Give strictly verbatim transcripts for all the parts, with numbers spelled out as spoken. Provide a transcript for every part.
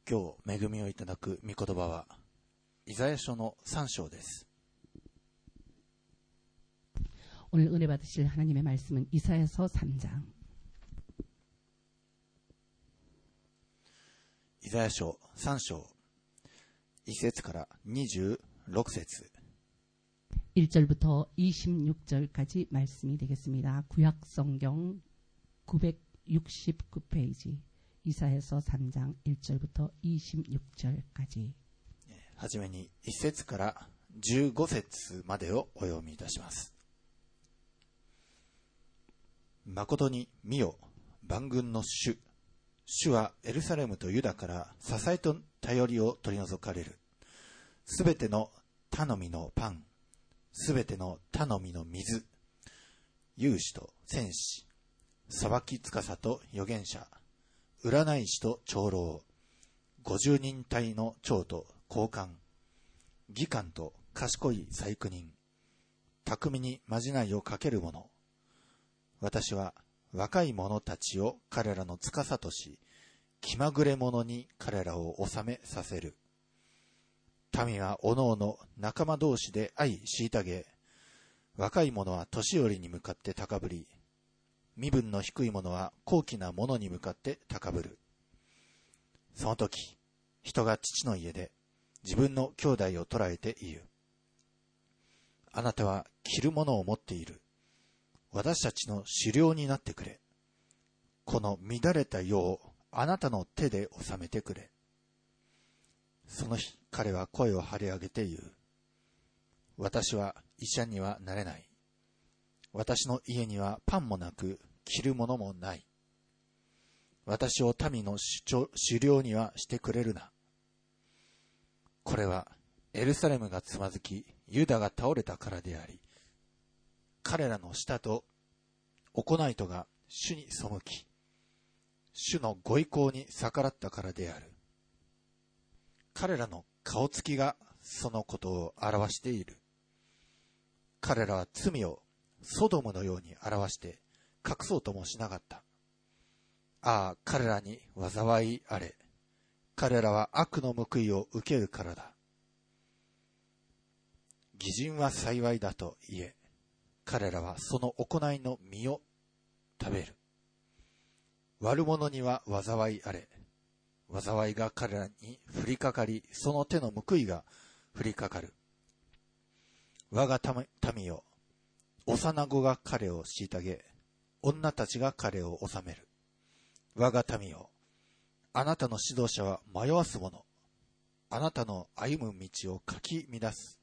今日恵みをいただく御言葉はイザヤ書のさん章です。 오늘 은혜 받으실 하나님의 말씀은 이사야서 삼 장. イザヤ書さん章いち節からにじゅうろく節 일 절부터 이십육 절까지 말씀이 되겠습니다. 구약 성경 구백육십구 페이지 이사야서 삼 장 일 절부터 이십육 절까지. はじめにいち節からじゅうご節までをお読みいたします。誠に見よ、万軍の主。主はエルサレムとユダから支えと頼りを取り除かれる。すべての頼みのパン、すべての頼みの水、勇士と戦士、裁き司と預言者、占い師と長老、五十人隊の長と高官、技官と賢い細工人、巧みにまじないをかける者。私は若い者たちを彼らの司とし、気まぐれ者に彼らを治めさせる。民はおのおの仲間同士で相虐げ、若い者は年寄りに向かって高ぶり、身分の低い者は高貴な者に向かって高ぶる。その時、人が父の家で自分の兄弟を捉えて言う。あなたは着るものを持っている。私たちの狩猟になってくれ。この乱れた世をあなたの手で収めてくれ。その日、彼は声を張り上げて言う。私は医者にはなれない。私の家にはパンもなく、着るものもない。私を民の狩猟にはしてくれるな。これはエルサレムがつまずき、ユダが倒れたからであり、彼らの舌と行いとが主に背き、主のご意向に逆らったからである。彼らの顔つきがそのことを表している。彼らは罪をソドムのように表して隠そうともしなかった。ああ、彼らに災いあれ。彼らは悪の報いを受けるからだ。義人は幸いだと言え。彼らはその行いの実を食べる。悪者には災いあれ。災いが彼らに降りかかり、その手の報いが降りかかる。我が民よ、幼子が彼を虐げ、女たちが彼を治める。我が民よ、あなたの指導者は迷わす者。あなたの歩む道をかき乱す。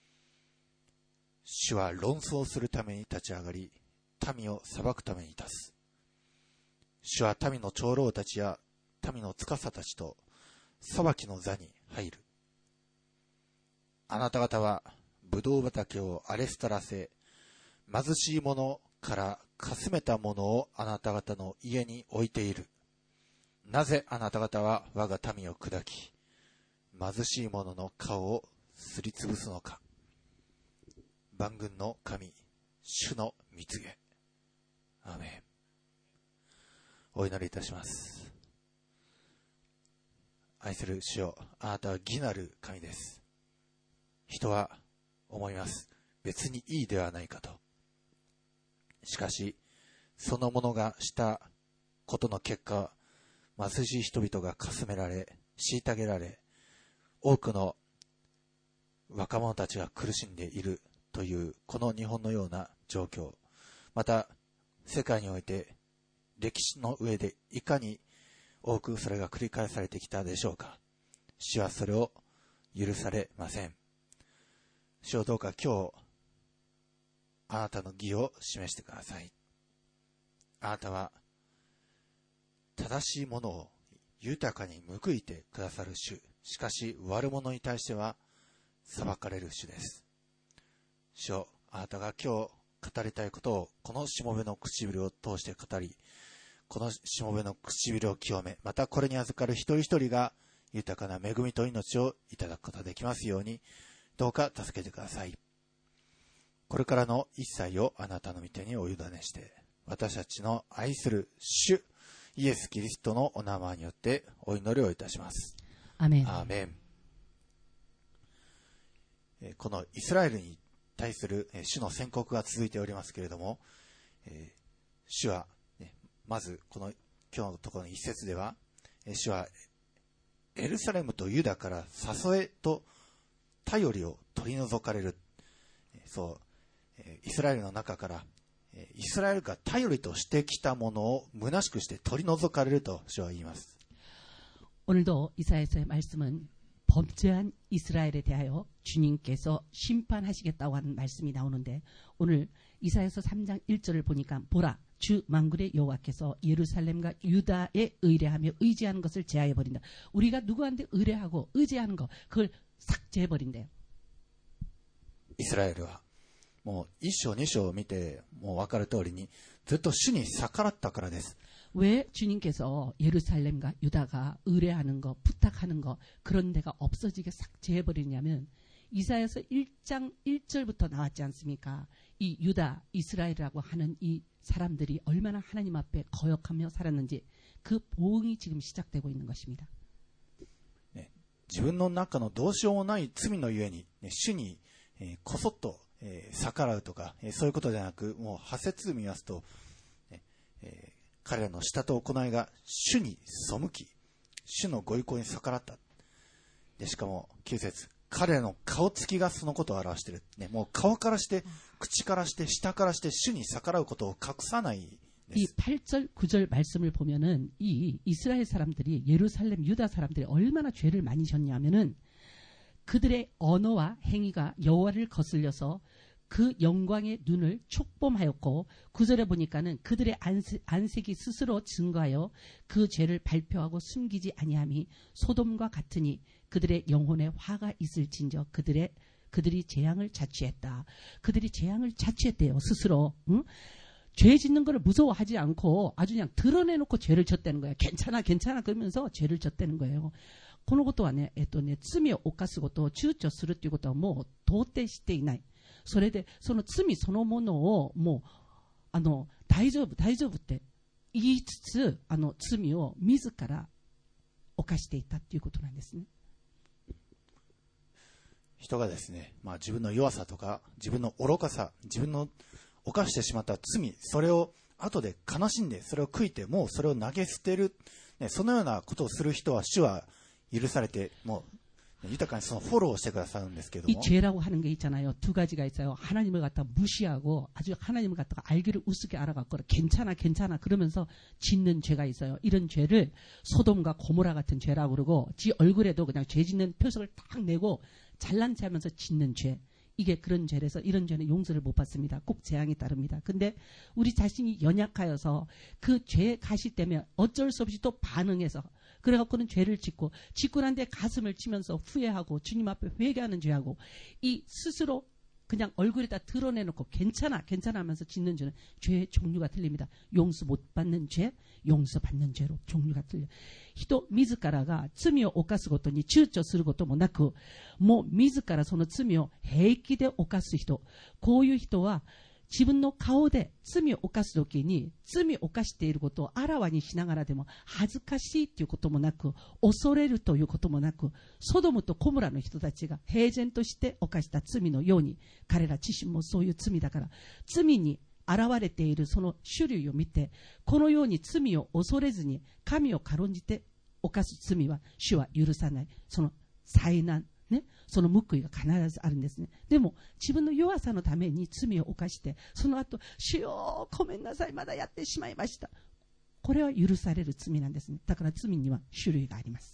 主は論争するために立ち上がり、民を裁くために立つ。主は民の長老たちや民の司たちと裁きの座に入る。あなた方はブドウ畑を荒れ廃らせ、貧しい者からかすめたものをあなた方の家に置いている。なぜあなた方は我が民を砕き、貧しい者の顔をすりつぶすのか。万軍の神、主の蜜げ。アーメン。お祈りいたします。愛する主よ、あなたは義なる神です。人は思います。別にいいではないかと。しかし、その者がしたことの結果、貧しい人々がかすめられ、虐げられ、多くの若者たちが苦しんでいるというこの日本のような状況、また世界において歴史の上でいかに多くそれが繰り返されてきたでしょうか。主はそれを許されません。主をどうか今日あなたの義を示してください。あなたは正しいものを豊かに報いてくださる主。しかし悪者に対しては裁かれる主です。主よ、あなたが今日語りたいことをこのしもべの唇を通して語り、このしもべの唇を清め、またこれに預かる一人一人が豊かな恵みと命をいただくことができますように、どうか助けてください。これからの一切をあなたの御手にお委ねして、私たちの愛する主イエス・キリストのお名前によってお祈りをいたします。 アメン。 アーメン。えーこのイスラエルに対する、えー主の宣告が続いておりますけれども、えー主は、ね、まずこの今日のところの一節では、えー主はエルサレムとユダから誘えと頼りを取り除かれる。えーそう、えーイスラエルの中からえーイスラエルが頼りとしてきたものを虚しくして取り除かれると主は言います。 오늘도 이사야서의 말씀은 범죄한 이스라엘에 대하여 주님께서 심판하시겠다고 하는 말씀이 나오는데, 오늘 이사야서 삼 장 일 절을 보니까 보라 주 만군의 여호와께서 예루살렘과 유다에 의뢰하며 의지하는 것을 제하여버린다. 우리가 누구한테 의뢰하고 의지하는 거 그걸 삭제해버린대요. イスラエルはもう一章二章を見てもう分かる通りにずっと主に逆らったからです。 왜 주님께서 예루살렘과 유다가 의뢰하는 거, 부탁하는 거 그런 데가 없어지게 삭제해버리냐면 이사야서 일 장 일 절부터 나왔지 않습니까? 이 유다, 이스라엘이라고 하는 이 사람들이 얼마나 하나님 앞에 거역하며 살았는지 그 보응이 지금 시작되고 있는 것입니다. ね、自分の中のどうしようもない罪のゆえに、ね、主に、えーこそっと、えー逆らうとか、えーそういうことではなく、もうは節見ますと、ねえー彼らの舌と行いが主に背き、主のご意向に逆らった。でしかもきゅう節、彼らの顔つきがそのことを表している、ね、もう顔からして口からして舌からして主に逆らうことを隠さないです。 이 팔 절, 구 절 말씀을 보면은 이 이스라엘 사람들이 예루살렘 유다 사람들이 얼마나 죄를 많이 졌냐면은 그들의 언어와 행위가 여호와를 거슬려서 그 영광의 눈을 촉범하였고, 구 절에 보니까는 그들의 안세, 안색이 스스로 증거하여 그 죄를 발표하고 숨기지 아니함이 소돔과 같으니 그들의 영혼에 화가 있을진저 그들의 그들이 재앙을 자취했다. 그들이 재앙을 자취했대요, 스스로. 응? 죄 짓는 걸 무서워하지 않고 아주 그냥 드러내놓고 죄를 졌다는 거예요. 괜찮아 괜찮아 그러면서 죄를 졌다는 거예요. このことはね、えっとね、罪を犯すことを躊躇するっていうことはもう到底していない。それでその罪そのものをもうあの大丈夫大丈夫って言いつつ、あの罪を自ら犯していたっていうことなんですね。 人がですね、まあ、自分の弱さとか自分の愚かさ、自分の犯してしまった罪、それを後で悲しんでそれを悔いてもうそれを投げ捨てる、ね、そのようなことをする人は主は許されて、もう豊かにそのフォローをしてくださるんですけども、 이 죄라고 하는 게 있잖아요. 두 가지가 있어요. 하나님을 갖다가 무시하고 아주 하나님을 갖다가 알기를 우습게 알아갖고 괜찮아 괜찮아 그러면서 짓는 죄가 있어요. 이런 죄를 소돔과 고모라 같은 죄라고 그러고, 지 얼굴에도 그냥 죄 짓는 표석을 딱 내고 잘난 체하면서 짓는 죄, 이게 그런 죄라서 이런 죄는 용서를 못 받습니다. 꼭 재앙이 따릅니다. 근데 우리 자신이 연약하여서 그 죄 가시 때문에 어쩔 수 없이 또 반응해서 그래갖고는 죄를 짓고, 짓고 난 뒤에 가슴을 치면서 후회하고 주님 앞에 회개하는 죄하고, 이 스스로 그냥 얼굴에다 드러내놓고 괜찮아 괜찮아 하면서 짓는 죄는 죄의 종류가 틀립니다. 용서 못 받는 죄, 용서 받는 죄로 종류가 틀려. 人自らが罪を犯すことに躊躇することもなく、もう自らその罪を平気で犯す人、こういう人は自分の顔で罪を犯すときに罪を犯していることをあらわにしながらでも恥ずかしいということもなく、恐れるということもなく、ソドムとコモラの人たちが平然として犯した罪のように、彼ら自身もそういう罪だから、罪に現れているその種類を見て、このように罪を恐れずに神を軽んじて犯す罪は主は許さない。その災難ね、その報いが必ずあるんですね。でも自分の弱さのために罪を犯して、その後主よごめんなさいまだやってしまいました、これは許される罪なんですね。だから罪には種類があります。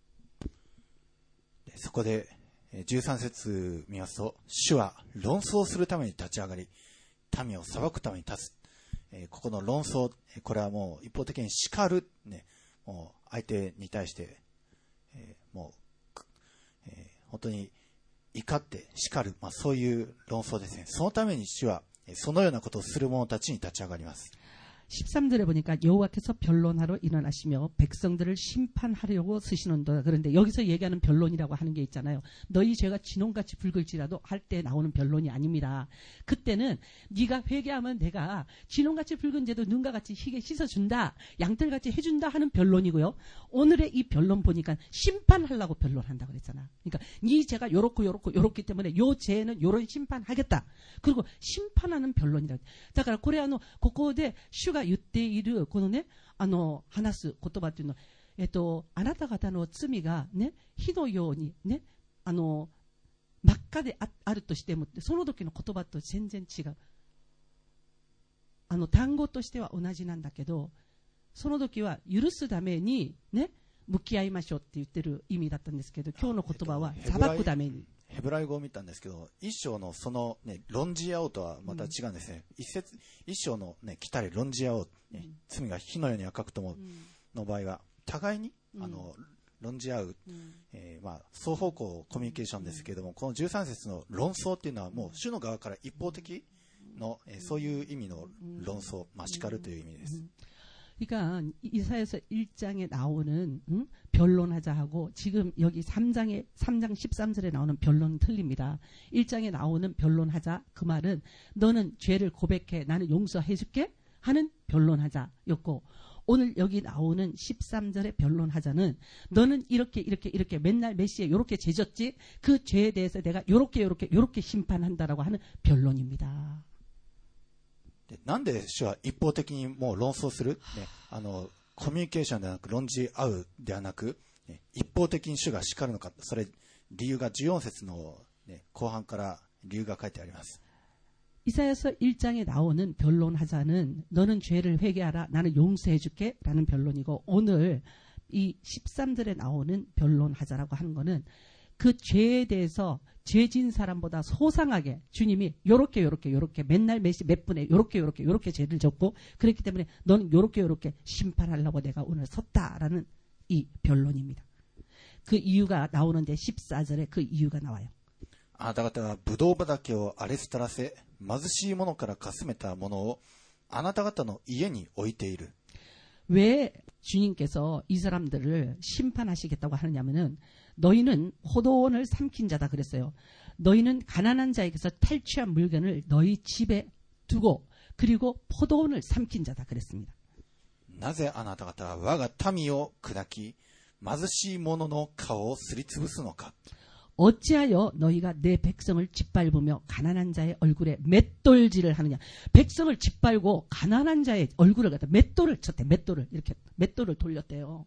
そこでじゅうさん節見ますと、主は論争するために立ち上がり民を裁くために立つ、えー、ここの論争、これはもう一方的に叱る、ね、もう相手に対して、えー、もうえー、本当に怒って叱る、まあ、そういう論争ですね。そのために主はそのようなことをする者たちに立ち上がります。 십삼 절에 보니까 여호와께서 변론하러 일어나시며 백성들을 심판하려고 쓰시는도다. 그런데 여기서 얘기하는 변론이라고 하는 게 있잖아요. 너희 죄가 진홍같이 붉을지라도 할 때 나오는 변론이 아닙니다. 그때는 네가 회개하면 내가 진홍같이 붉은 죄도 눈과 같이 희게 씻어준다. 양털같이 해준다 하는 변론이고요. 오늘의 이 변론 보니까 심판하려고 변론한다고 그랬잖아. 그러니까 네 죄가 요렇고 요렇고 요렇기 때문에 요 죄는 요런 심판하겠다. 그리고 심판하는 변론이라고. だからこれあのここで主が言っているこのねあの話す言葉っていうのは、えっとあなた方の罪がね火のようにねあの真っ赤で あ, あるとしてもその時の言葉と全然違う。あの単語としては同じなんだけど、その時は許すためにね向き合いましょうって言ってる意味だったんですけど、今日の言葉は裁くために。 ヘブライ語を見たんですけど、一章のその、ね、論じ合おうとはまた違うんですね。うん、一節一章の、ね、来たり論じ合おう、ね、うん、罪が火のように赤くともの場合は互いに、うん、あの論じ合う、うん、えーまあ、双方向コミュニケーションですけれども、うん、このじゅうさん節の論争っていうのはもう主の側から一方的の、えー、そういう意味の論争、まあ、叱るという意味です。 그러니까 이사야서 일 장에 나오는 응? 변론하자 하고 지금 여기 삼 장에 삼 장 십삼 절에 나오는 변론은 틀립니다. 일 장에 나오는 변론하자 그 말은 너는 죄를 고백해 나는 용서해 줄게 하는 변론하자였고, 오늘 여기 나오는 십삼 절의 변론하자는 너는 이렇게 이렇게 이렇게 맨날 메시에 이렇게 죄졌지 그 죄에 대해서 내가 이렇게 이렇게 이렇게 심판한다라고 하는 변론입니다. なんで主は一方的にもう論争する、ね、あのコミュニケーションではなく論じ合うではなく、ね、一方的に主が叱るのか、それ理由がじゅうよん節の、ね、後半から理由が書いてあります。 이사야서 일 장에 나오는 변론하자는 너는 죄를 회개하라 나는 용서해 줄게 라는 변론이고, 오늘 이 십삼 절에 나오는 변론하자라고 하는 거는 그 죄에 대해서 죄진 사람보다 소상하게 주님이 요렇게 요렇게 요렇게 맨날 몇시 몇 분에 요렇게 요렇게 요렇게 죄를 졌고 그렇기 때문에 너는 요렇게 요렇게 심판하려고 내가 오늘 섰다라는 이 변론입니다. 그 이유가 나오는데 십사 절에 그 이유가 나와요. あなた方はブドウ畑を荒れ廃らせ貧しい者からかすめたものをあなた方の家に置いている。 왜 주님께서 이 사람들을 심판하시겠다고 하느냐면은 너희는 포도원을 삼킨 자다 그랬어요. 너희는 가난한 자에게서 탈취한 물건을 너희 집에 두고 그리고 포도원을 삼킨 자다 그랬습니다. なぜあなた方は我が民を砕き貧しい者の顔をすりつぶすのか。 어찌하여 너희가 내 백성을 짓밟으며 가난한 자의 얼굴에 맷돌질을 하느냐. 백성을 짓밟고 가난한 자의 얼굴을 갖다 맷돌을 쳤대. 맷돌을 이렇게 맷돌을 돌렸대요.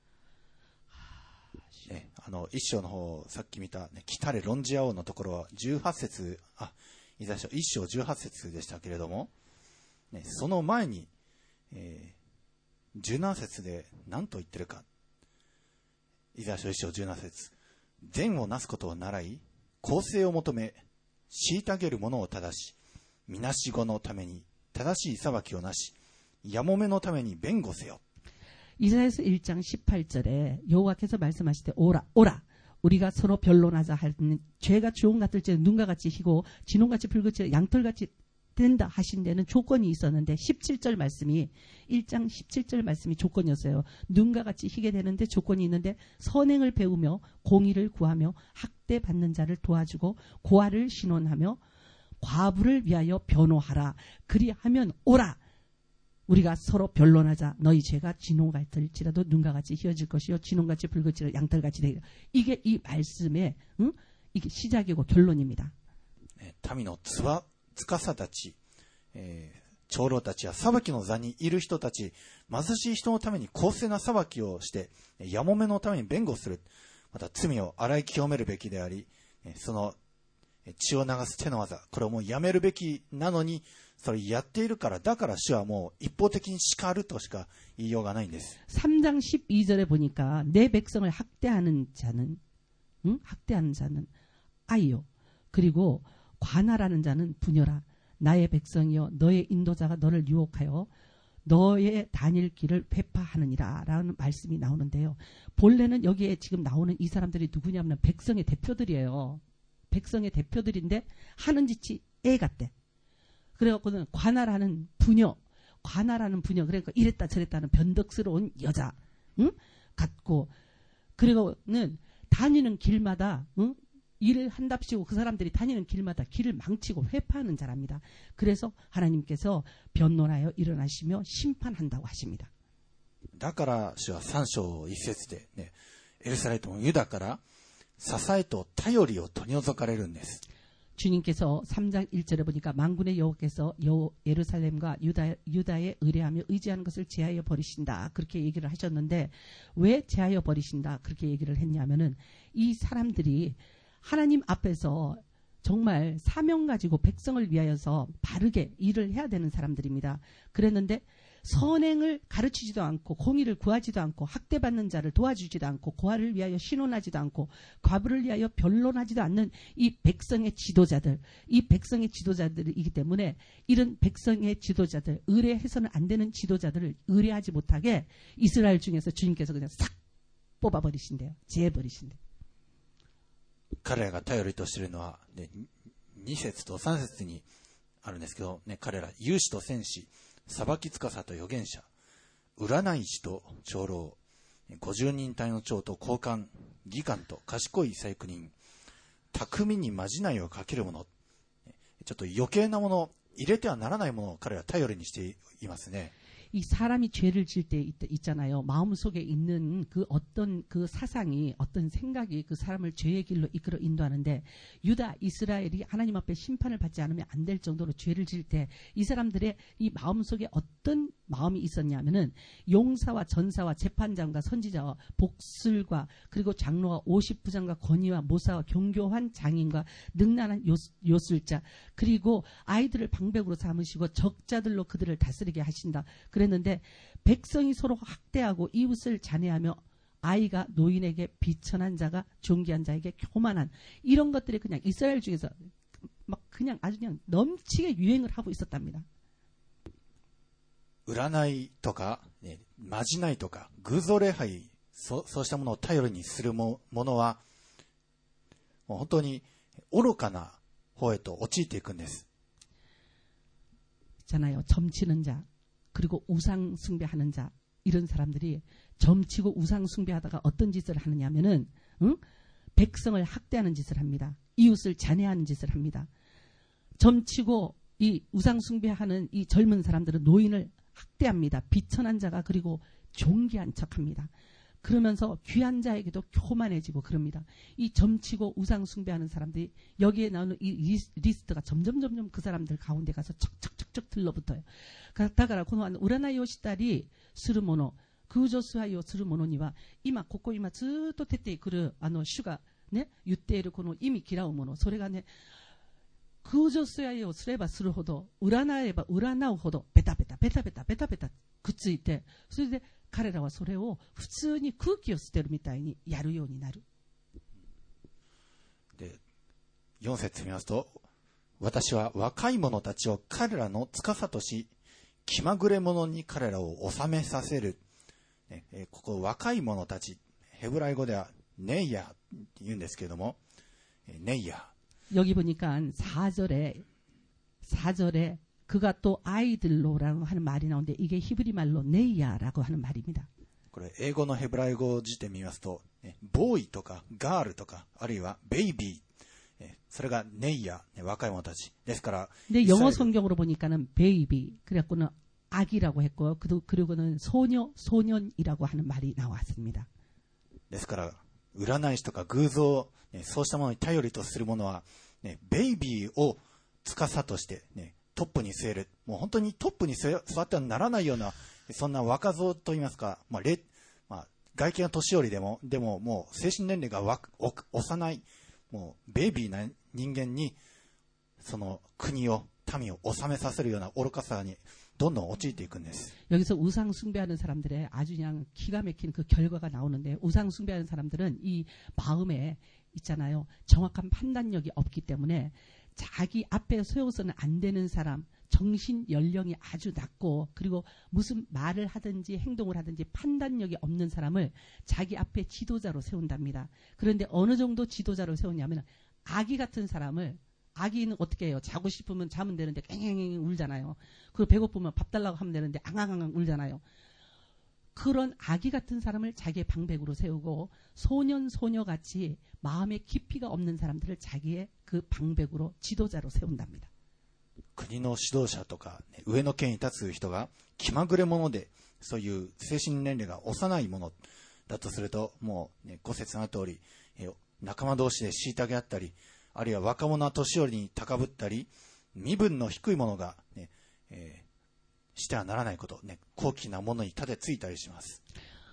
ね、あの一章の方さっき見た、ね、来たれ論じ合おうのところはじゅうはち節、あ、イザヤ書一章じゅうはち節でしたけれども、ね、その前に、えー、じゅうなな節で何と言ってるか。イザヤ書一章じゅうなな節、善をなすことを習い、公正を求め、虐げる者を正し、みなしごのために正しい裁きをなし、やもめのために弁護せよ。 이사야서 일 장 십팔 절에 여호와께서 말씀하시되 오라 오라 우리가 서로 변론하자 하는 죄가 주홍 같을지 눈과 같이 희고 진홍같이 붉을지 양털같이 된다 하신 데는 조건이 있었는데 십칠 절 말씀이 일 장 십칠 절 말씀이 조건이었어요. 눈과 같이 희게 되는데 조건이 있는데 선행을 배우며 공의를 구하며 학대받는 자를 도와주고 고아를 신원하며 과부를 위하여 변호하라. 그리하면 오라. 우리가 서로 변론하자. 너희 죄가 진홍 같을지라도 눈과 같이 희어질 것이요 진홍같이 붉을지라도 양털같이 되리라. 이게 이 말씀의 응? 이게 시작이고 결론입니다. 民のつわ司たち、えー、長老たちや裁きの座にいる人たち、貧しい人のために公正な裁きをして、やもめのために弁護する。また罪を洗い清めるべきであり、その血を流す手の技、これをもうやめるべきなのに、それやっているから、だから主はもう一方的に叱るとしか言いようがないんです。 삼 장 십이 절에 보니까 내 백성을 학대하는 자는 응? 학대하는 자는 아이요. 그리고 관할하는 자는 부녀라. 나의 백성이여 너의 인도자가 너를 유혹하여 너의 다닐 길을 회파하느니라 라는 말씀이 나오는데요. 본래는 여기에 지금 나오는 이 사람들이 누구냐면 백성의 대표들이에요. 백성의 대표들인데 하는 짓이 애 같대. 그래갖고는 관할하는 부녀, 관아라는 부녀, 그러니까 이랬다 저랬다는 변덕스러운 여자, 응? 같고, 그리고는 다니는 길마다, 응? 일을 한답시고 그 사람들이 다니는 길마다 길을 망치고 회파하는 자랍니다. 그래서 하나님께서 변론하여 일어나시며 심판한다고 하십니다. だから主はさん章一節でね、エルサレムのユダから支えと頼りを取り除かれるんです。 주님께서 삼 장 일 절에 보니까 만군의 여호와께서 여 예루살렘과 유다, 유다에 의뢰하며 의지하는 것을 제하여 버리신다. 그렇게 얘기를 하셨는데 왜 제하여 버리신다 그렇게 얘기를 했냐면은 이 사람들이 하나님 앞에서 정말 사명 가지고 백성을 위하여서 바르게 일을 해야 되는 사람들입니다. 그랬는데 선행을 가르치지도 않고 공의를 구하지도 않고 학대받는 자를 도와주지도 않고 고아를 위하여 신원하지도 않고 과부를 위하여 변론하지도 않는 이 백성의 지도자들, 이 백성의 지도자들이기 때문에 이런 백성의 지도자들, 의뢰해서는 안 되는 지도자들을 의뢰하지 못하게 이스라엘 중에서 주님께서 그냥 싹 뽑아버리신대요. 제해버리신대요. 彼らが頼りとしているのは、ね、に節とさん節にあるんですけど、ね、彼ら勇士と戦士、裁き司と預言者、占い師と長老、五十人隊の長と高官、議官と賢い細工人、巧みにまじないをかける者、ちょっと余計なもの、入れてはならないものを彼らは頼りにしていますね。 이 사람이 죄를 질 때 있잖아요. 마음속에 있는 그 어떤 그 사상이 어떤 생각이 그 사람을 죄의 길로 이끌어 인도하는데 유다 이스라엘이 하나님 앞에 심판을 받지 않으면 안 될 정도로 죄를 질 때 이 사람들의 이 마음속에 어떤 마음이 있었냐면은 용사와 전사와 재판장과 선지자와 복술과 그리고 장로와 오십 부장과 권위와 모사와 경교한 장인과 능란한 요, 요술자 그리고 아이들을 방백으로 삼으시고 적자들로 그들을 다스리게 하신다. 그랬는데 백성이 서로 학대하고 이웃을 잔해하며 아이가 노인에게 비천한 자가 존귀한 자에게 교만한 이런 것들이 그냥 이스라엘 중에서 막 그냥 아주 그냥 넘치게 유행을 하고 있었답니다. 占いとか、ね、まじないとか偶像礼拝 そ, そうしたものを頼りにするものはもう本当に愚かな方へと陥っていくんです。 있잖아요. 점치는 자 그리고 우상 숭배하는 자 이런 사람들이 점치고 우상 숭배하다가 어떤 짓을 하느냐면은 응? 백성을 학대하는 짓을 합니다. 이웃을 잔해하는 짓을 합니다. 점치고 이 우상 숭배하는 이 젊은 사람들은 노인을 학대합니다. 비천한 자가 그리고 존귀한 척합니다. 그러면서 귀한 자에게도 교만해지고 그럽니다. 이 점치고 우상 숭배하는 사람들이 여기에 나오는 이 리스트가 점점 점점 그 사람들 가운데 가서 척척척척 들러붙어요.だからこの占いをしたりするもの、空女崇拝をする者には今ここ今ずっと出てくるあの主がね言っているこの意味嫌うもの、それがね空女崇拝をすればするほど占えば占うほどベタベタベタベタベタベタくっついて、それで彼らはそれを普通に空気を捨てるみたいにやるようになる。 で、よん節見ますと、私は若い者たちを彼らの司とし、気まぐれ者に彼らを治めさせる。ねえー、ここ若い者たち、ヘブライ語ではネイヤって言うんですけれども、ネイヤ。 여기 보니까 사 절에 사 절에 그가 또 아이들로라고 하는 말이 나오는데 이게 히브리 말로 네이야라고 하는 말입니다. これ英語のヘブライ語辞典見ますと、ボーイとかガールとかあるいはベイビー、それがネイヤ、若い者たちですから。 근데 영어 성경으로 보니까는 베이비 그래갖고는 아기라고 했고요. 그리고는 소녀 소년이라고 하는 말이 나왔습니다. ですから占い師とか偶像、ね、そうしたものに頼りとするものは、ね、ベイビーを司として、ね、トップに据える、もう本当にトップに座ってはならないようなそんな若造といいますか、まあれまあ、外見は年寄りでもでももう精神年齢がわ幼いもうベイビーな人間にその国を民を治めさせるような愚かさにどんどん陥っていくんです。 여기서 우상 숭배하는 사람들의 아주 그냥 기가 막힌 그 결과가 나오는데 우상 숭배하는 사람들은 이 마음에 있잖아요. 정확한 판단력이 없기 때문에 자기 앞에 세워서는 안 되는 사람, 정신 연령이 아주 낮고 그리고 무슨 말을 하든지 행동을 하든지 판단력이 없는 사람을 자기 앞에 지도자로 세운답니다. 그런데 어느 정도 지도자로 세우냐면 아기 같은 사람을 아기는 어떻게 해요? 자고 싶으면 자면 되는데 깽깽깽 울잖아요. 그리고 배고프면 밥 달라고 하면 되는데 앙앙앙 울잖아요. 그런 아기 같은 사람을 자기의 방백으로 세우고 소년 소녀같이 마음에 깊이가 없는 사람들을 자기의 그 방백으로 지도자로 세운답니다. 国の指導者とか、ね、上の権威に立つ人が気まぐれ者で、そういう精神年齢が幼いものだとすると、もう、ね、ご説の通り、え仲間同士で虐げ合ったり、あるいは若者は年寄りに高ぶったり、身分の低いものが、ねえー、してはならないこと、ね、高貴なものに立てついたりします。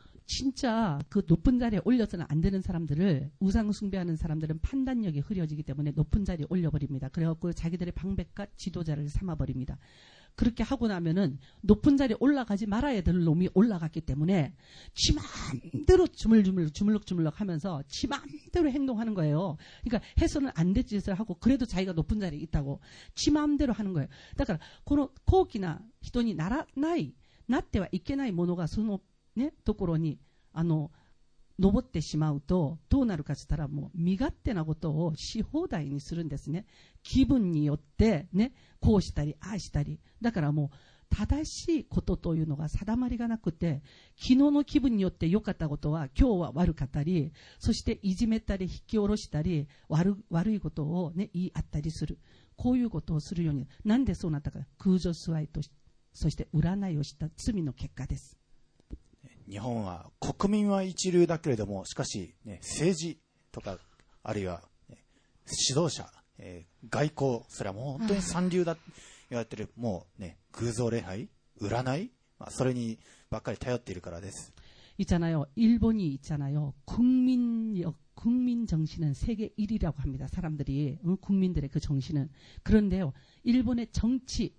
진짜 그 높은 자리에 올려서는 안 되는 사람들을 우상 숭배하는 사람들은 판단력이 흐려지기 때문에 높은 자리에 올려버립니다. 그래갖고 자기들의 방백과 지도자를 삼아버립니다. 그렇게 하고 나면은 높은 자리에 올라가지 말아야 될 놈이 올라갔기 때문에 지 맘대로 주물주물 주물럭주물럭 하면서 지 맘대로 행동하는 거예요. 그러니까 해서는 안 될 짓을 하고 그래도 자기가 높은 자리에 있다고 지 맘대로 하는 거예요. 그러니까 この高貴な人にならないなってはいけないものがそのね、ところに、あの、登ってしまうと、どうなるかと言ったら、もう、身勝手なことをし放題にするんですね。気分によって、ね、こうしたり、ああしたり。だからもう、正しいことというのが定まりがなくて、昨日の気分によって良かったことは、今日は悪かったり、そしていじめたり、引き下ろしたり、悪、悪いことをね、言い合ったりする。こういうことをするように、なんでそうなったか、空女崇拝と、そして占いをした罪の結果です。 日本は国民は一流だけれども、しかし、ね、政治とかあるいは、ね、指導者、えー、外交、それはもう本当に三流だと言われている、もうね、偶像礼拝、占い、まあ、それにばっかり頼っているからです。 있잖아요. 일본이 있잖아요. 국민력, 국민 정신은 세계 일 위라고 합니다. 사람들이 응? 국민들의 그 정신은. 그런데요, 일본의 정치,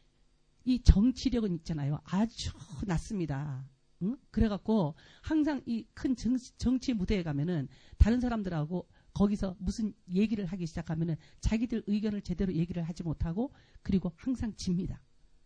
이 정치력은 있잖아요. 아주 낮습니다. 응? 그래갖고 항상 이 큰 정치 무대에 가면은 다른 사람들하고 거기서 무슨 얘기를 하기 시작하면은 자기들 의견을 제대로 얘기를 하지 못하고 그리고 항상 집니다.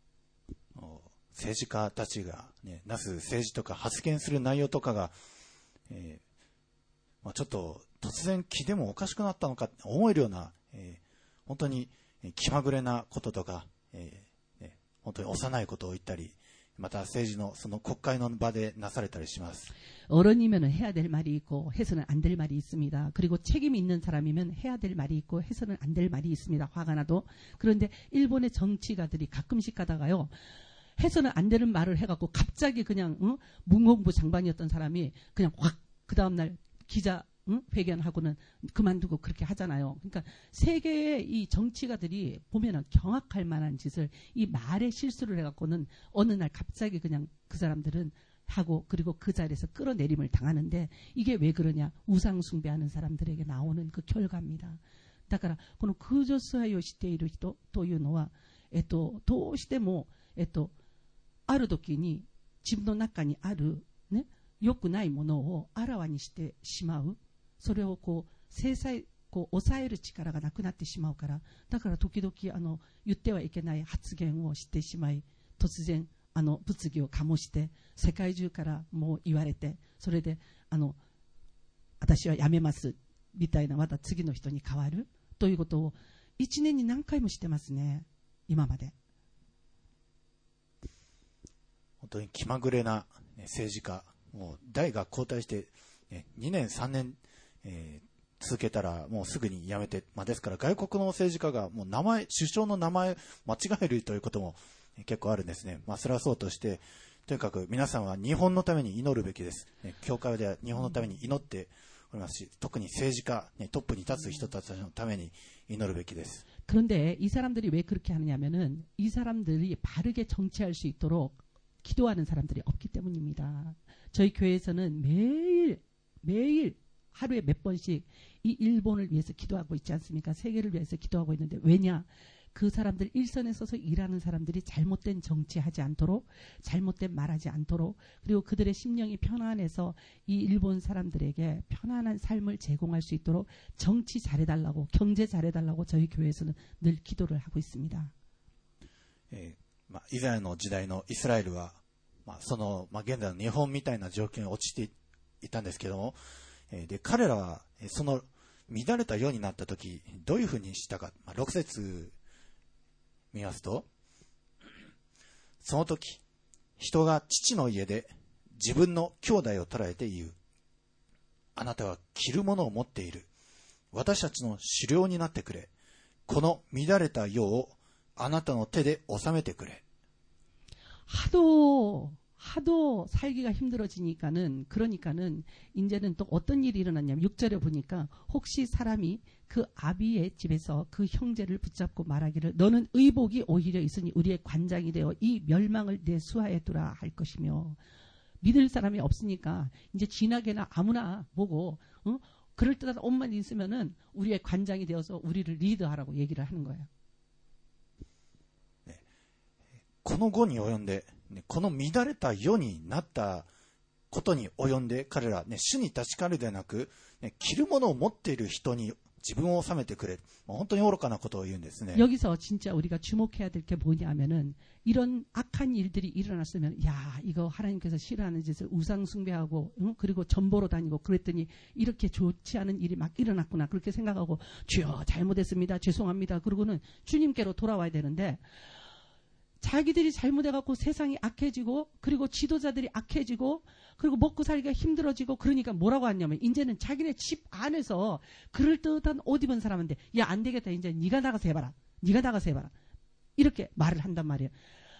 어, 政治家たちが、ね、なす政治とか発言する内容とかが、えーまあ、ちょっと突然気でもおかしくなったのか思えるような、えー、本当に気まぐれなこととか、えーね、本当に幼いことを言ったり、また政治のその国会の場でなされたりします。 어른이면 해야 될 말이 있고 해서는 안 될 말이 있습니다. 그리고 책임이 있는 사람이면 해야 될 말이 있고 해서는 안 될 말이 있습니다. 화가 나도. 그런데 일본의 정치가들이 가끔씩 가다가요. 해서는 안 되는 말을 해갖고 갑자기 그냥 응? 문공부 장관이었던 사람이 그냥 확 그 다음날 기자 응? 회견하고는 그만두고 그렇게 하잖아요. 그러니까 세계의 이 정치가들이 보면은 경악할 만한 짓을 이 말에 실수를 해갖고는 어느 날 갑자기 그냥 그 사람들은 하고 그리고 그 자리에서 끌어내림을 당하는데 이게 왜 그러냐? 우상 숭배하는 사람들에게 나오는 그 결과입니다. だからこの空女崇拝をしている人というのは、えっと、どうしても、えっと、ある時に自分の中にあるね、良くないものをあらわにしてしまう。それをこう制裁こう抑える力がなくなってしまうから、だから時々あの言ってはいけない発言をしてしまい、突然あの物議を醸して世界中からもう言われて、それであの私はやめますみたいな、また次の人に変わるということを一年に何回もしてますね、今まで。 本当に気まぐれな政治家、もう代が交代してにねんさんねんえー、続けたらもうすぐに辞めて、まあ、ですから外国の政治家がもう名前首相の名前間違えるということも結構あるんですね。まあ、それはそうとして、とにかく皆さんは日本のために祈るべきです。教会では日本のために祈っておりますし、特に政治家、トップに立つ人たちのために祈るべきです。 그런데 이 사람들이 왜 그렇게 하느냐면은 이 사람들이 바르게 정치할 수 있도록 기도하는 사람들이 없기 때문입니다. 저희 교회에서는 매일 매일 하루에 몇 번씩 이 일본을 위해서 기도하고 있지 않습니까? 세계를 위해서 기도하고 있는데 왜냐? 그 사람들 일선에 서서 일하는 사람들이 잘못된 정치하지 않도록, 잘못된 말하지 않도록, 그리고 그들의 심령이 편안해서 이 일본 사람들에게 편안한 삶을 제공할 수 있도록 정치 잘해달라고, 경제 잘해달라고 저희 교회에서는 늘 기도를 하고 있습니다. えーまあ、以前の時代のイスラエルは、まあ、その、まあ、現在の日本みたいな状況に陥っていたんですけども、で彼らはその乱れたようになったとき、どういうふうにしたか、まあ、ろく節見ますと、そのとき、人が父の家で自分の兄弟を捉えて言う。あなたは着るものを持っている。私たちの狩猟になってくれ。この乱れた世をあなたの手で収めてくれ。 하도 하도 살기가 힘들어지니까는 그러니까는 이제는 또 어떤 일이 일어났냐면 육 절에 보니까 혹시 사람이 그 아비의 집에서 그 형제를 붙잡고 말하기를 너는 의복이 오히려 있으니 우리의 관장이 되어 이 멸망을 내 수하에 두라 할 것이며 믿을 사람이 없으니까 이제 진하게나 아무나 보고 어? 그럴듯한 옷만 있으면은 우리의 관장이 되어서 우리를 리드하라고 얘기를 하는 거예요. この後に及んで、ね、この乱れた世になったことに及んで彼ら、ね、主に立ち返るではなく、ね、着るものを持っている人に自分を治めてくれ、本当に愚かなことを言うんですね。 여기서 진짜 우리가 주목해야 될 게 뭐냐면은 이런 악한 일들이 일어났으면 야 이거 하나님께서 싫어하는 짓을 우상 숭배하고 응? 그리고 전보로 다니고 그랬더니 이렇게 좋지 않은 일이 막 일어났구나 그렇게 생각하고 주여 잘못했습니다 죄송합니다 그러고는 주님께로 돌아와야 되는데 자기들이 잘못해갖고 세상이 악해지고 그리고 지도자들이 악해지고 그리고 먹고 살기가 힘들어지고 그러니까 뭐라고 하냐면 이제는 자기네 집 안에서 그럴듯한 옷 입은 사람한테 야 안 되겠다 이제 네가 나가서 해봐라 네가 나가서 해봐라 이렇게 말을 한단 말이에요.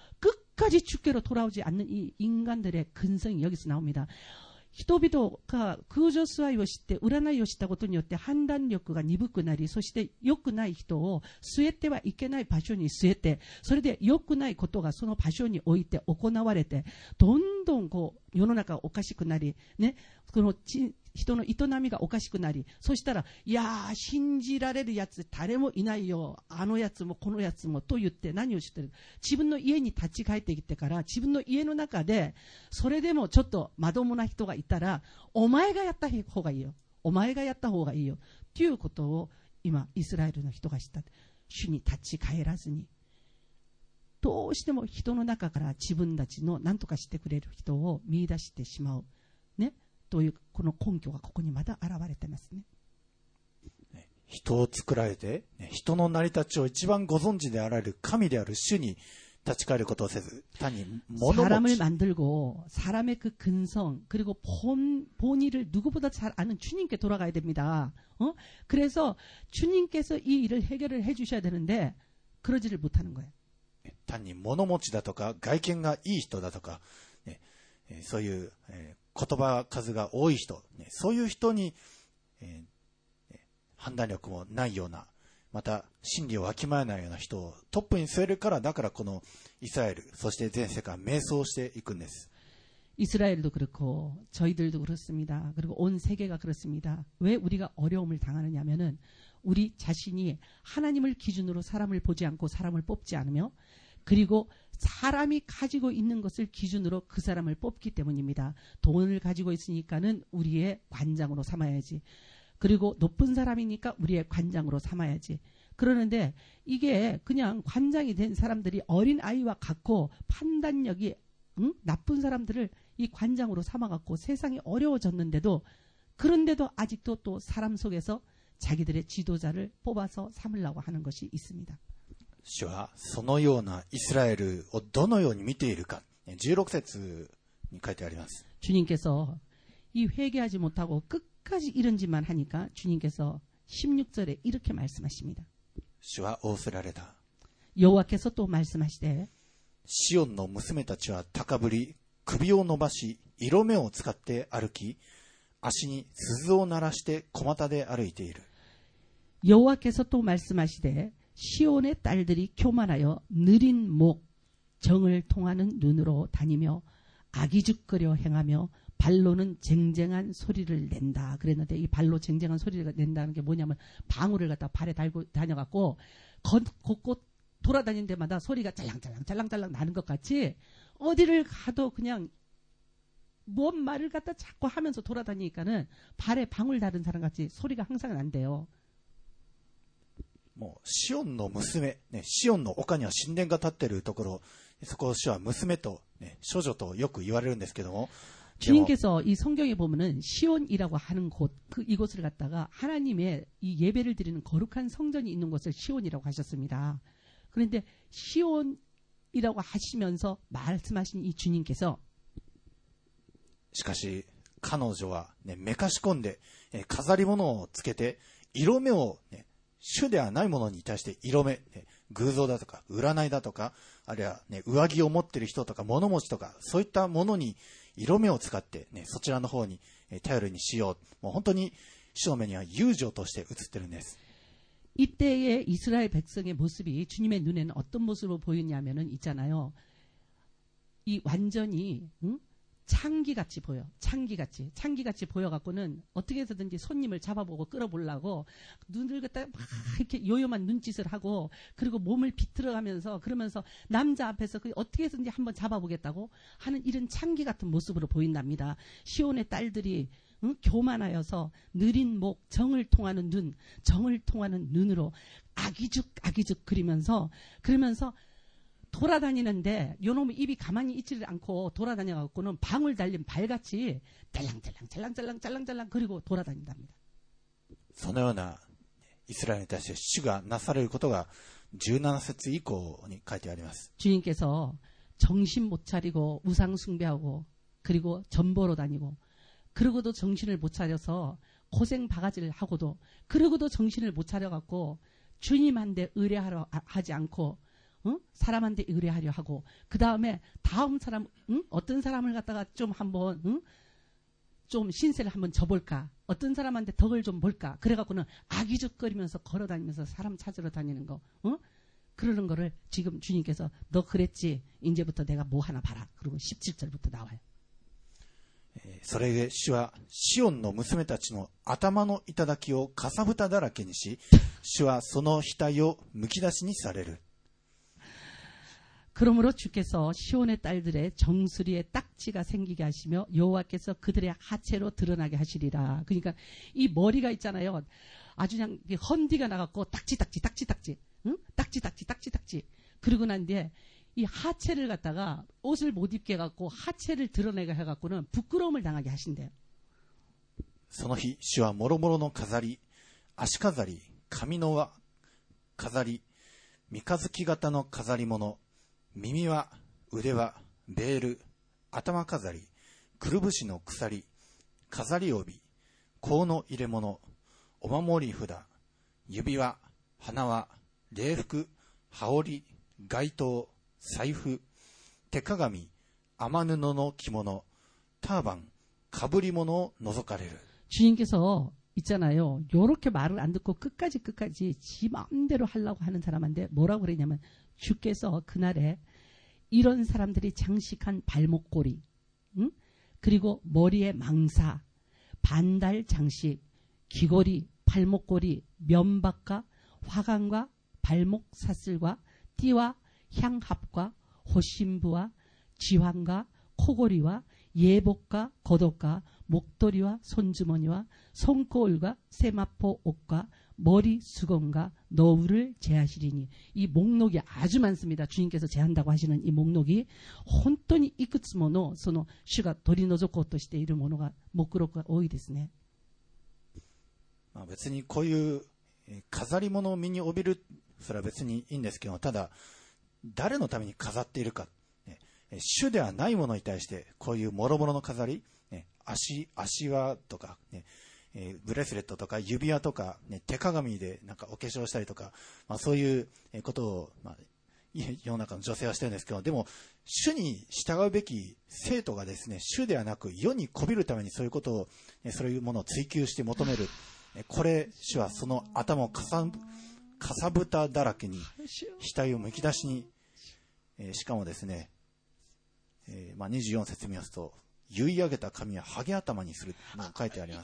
끝까지 주께로 돌아오지 않는 이 인간들의 근성이 여기서 나옵니다. 人々が空女座いをして占いをしたことによって判断力が鈍くなりそして良くない人を据えてはいけない場所に据えてそれで良くないことがその場所において行われてどんどんこう世の中がおかしくなりねこのち人の営みがおかしくなりそしたらいやー信じられるやつ誰もいないよあのやつもこのやつもと言って何をしてる自分の家に立ち返ってきてから自分の家の中でそれでもちょっとまともな人がいたらお前がやった方がいいよお前がやった方がいいよということを今イスラエルの人がした。主に立ち返らずにどうしても人の中から自分たちの何とかしてくれる人を見出してしまうねというこの根拠がここにまだ現れてますね。 人を作られて人の成り立ちを一番ご存知であられる神である主に立ち返ることをせず単に物持ち 사람을 만들고 사람의 그 근성 그리고 본, 본의를 누구보다 잘 아는 주님께 돌아가야 됩니다. 어? 그래서 주님께서 이 일을 해결을 해주셔야 되는데 그러지를 못하는 거예요. 単に物持ちだとか外見がいい人だとか、ね、そういう、えー、言葉数が多い人、ね、そういう人に、えー、判断力もないようなまた真理をわきまえないような人をトップに据えるからだからこのイスラエルそして全世界迷走していくんです。 이스라엘도 그렇고 저희들도 그렇습니다. 그리고 온 세계가 그렇습니다. 왜 우리가 어려움을 당하느냐면은 우리 자신이 하나님을 기준으로 사람을 보지 않고 사람을 뽑지 않으며 그리고 사람이 가지고 있는 것을 기준으로 그 사람을 뽑기 때문입니다. 돈을 가지고 있으니까는 우리의 관장으로 삼아야지. 그리고 높은 사람이니까 우리의 관장으로 삼아야지. 그러는데 이게 그냥 관장이 된 사람들이 어린 아이와 같고 판단력이 응? 나쁜 사람들을 이 관장으로 삼아갖고 세상이 어려워졌는데도 그런데도 아직도 또 사람 속에서 자기들의 지도자를 뽑아서 삼으려고 하는 것이 있습니다. 主はそのようなイスラエルをどのように見ているかじゅうろく節に書いてあります。 주님께서 이 회개하지 못하고 끝까지 이런 짓만 하니까 주님께서 십육 절에 이렇게 말씀하십니다. 主は仰せられた。 여호와께서 또 말씀하시되 シオンの娘たちは高ぶり首を伸ばし色目を使って歩き足に鈴を鳴らして小股で歩いている。 여호와께서 또 말씀하시되 시온의 딸들이 교만하여 느린 목 정을 통하는 눈으로 다니며 아기죽거려 행하며 발로는 쟁쟁한 소리를 낸다. 그랬는데 이 발로 쟁쟁한 소리를 낸다는 게 뭐냐면 방울을 갖다 발에 달고 다녀갖고 곳곳 돌아다니는 데마다 소리가 짤랑짤랑 짤랑짤랑 나는 것 같이 어디를 가도 그냥 뭔 말을 갖다 자꾸 하면서 돌아다니니까는 발에 방울 다른 사람 같이 소리가 항상 난대요. もうシオンの娘、ね、シオンの丘には神殿が建っているところそこを主は娘と、ね、処女とよく言われるんですけども 주님께서 이 성경에 보면은 시온이라고 하는 곳, 그 이곳을 갖다가 하나님의 이 예배를 드리는 거룩한 성전이 있는 곳을 시온이라고 하셨습니다. 그런데 시온이라고 하시면서 말씀하신 이 주님께서 しかし彼女は、ね、めかし込んで、えー飾り物をつけて色目を、ね、主ではないものに対して色目、ね、偶像だとか占いだとか、あるいは、ね、上着を持っている人とか物持ちとか、そういったものに色目を使って、ね、そちらの方に、えー頼りにしよう。もう本当に主の目には遊女として映ってるんです。 이때의 이스라엘 백성의 모습이 주님의 눈에는 어떤 모습으로 보이냐면은 있잖아요. 이 완전히 응? 창기같이 보여. 창기같이. 창기같이 보여갖고는 어떻게 해서든지 손님을 잡아보고 끌어보려고 눈을 갖다 막 이렇게 요요만 눈짓을 하고 그리고 몸을 비틀어가면서 그러면서 남자 앞에서 그 어떻게 해서든지 한번 잡아보겠다고 하는 이런 창기 같은 모습으로 보인답니다. 시온의 딸들이 응? 교만하여서 느린 목, 정을 통하는 눈, 정을 통하는 눈으로 아기죽 아기죽 그리면서 그러면서 돌아다니는데 요놈의 입이 가만히 있지를 않고 돌아다녀갖고는 방울 달린 발같이 짤랑짤랑 짤랑짤랑 짤랑짤랑 그리고 돌아다닌답니다. そのようなイスラエルに対して主がなされることがじゅうなな節以降に書いてあります。 주님께서 정신 못 차리고 우상 숭배하고 그리고 전보로 다니고 그러고도 정신을 못 차려서 고생 바가지를 하고도 그러고도 정신을 못 차려갖고 주님한테 의뢰하러 하지 않고 응? 사람한테 의뢰하려 하고 그 다음에 다음 사람 응? 어떤 사람을 갖다가 좀 한번 응? 좀 신세를 한번 져볼까 어떤 사람한테 덕을 좀 볼까 그래갖고는 아기죽거리면서 걸어다니면서 사람 찾으러 다니는 거 응? 그러는 거를 지금 주님께서 너 그랬지 이제부터 내가 뭐 하나 봐라 그리고 십칠 절부터 나와요. それで主はシオンの娘たちの頭の頂をかさぶただらけにし、主はその額をむき出しにされる。 그러므로 주께서 시온의 딸들의 정수리에 딱지가 생기게 하시며 여호와께서 그들의 하체로 드러나게 하시리라. 그러니까 이 머리가 있잖아요. 아주 그냥 헌디가 나갔고 딱지 딱지 딱지 딱지 응? 딱지 딱지 딱지 딱지 그러고 난 뒤에 이 하체를 갖다가 옷을 못 입게 해갖고 하체를 드러내게 해갖고는 부끄러움을 당하게 하신대요. その日、主はもろもろの飾り、足飾り、髪の輪飾り、三日月型の飾り物、耳輪、腕輪、ベール、頭飾り、くるぶしの鎖、飾り帯、香の入れ物、お守り札、指輪、花輪、礼服、羽織、街灯、財布、手鏡、雨布の着物、ターバン、かぶり物を除かれる。 주님께서 있잖아요. 요렇게 말을 안 듣고 끝까지 끝까지 지 마음대로 하려고 하는 사람한테 뭐라고 그러냐면 주께서 그날에 이런 사람들이 장식한 발목고리, 응? 그리고 머리에 망사, 반달 장식, 귀걸이, 발목고리, 면박과 화관과 발목 사슬과 띠와 향합과 호심부와 지환과 코고리와 예복과 겉옷과 목도리와 손주머니와 손거울과 세마포 옷과 머리 수건과 너울을 제하시리니 이 목록이 아주 많습니다. 주님께서 제한다고 하시는 이 목록이 혼돈이いくつものその主が取り除こうとしているものが目録が多いですね。 別にこういう飾り物を身に帯びるそれは別にいいんですけど、ただ誰のために飾っているか、ね、主ではないものに対してこういう諸々の飾り、ね、足足輪とか、ね、えー、ブレスレットとか指輪とか、ね、手鏡でなんかお化粧したりとか、まあ、そういうことを、まあ、世の中の女性はしてるんですけど、でも主に従うべき生徒がですね、主ではなく世にこびるためにそういうことを、ね、そういうものを追求して求める、これ主はその頭をかさかさぶただらけに額をむき出しに、えー、しかもですね、えーまあ、にじゅうよん節見ますと結い上げた髪はハゲ頭にするの書いてあります。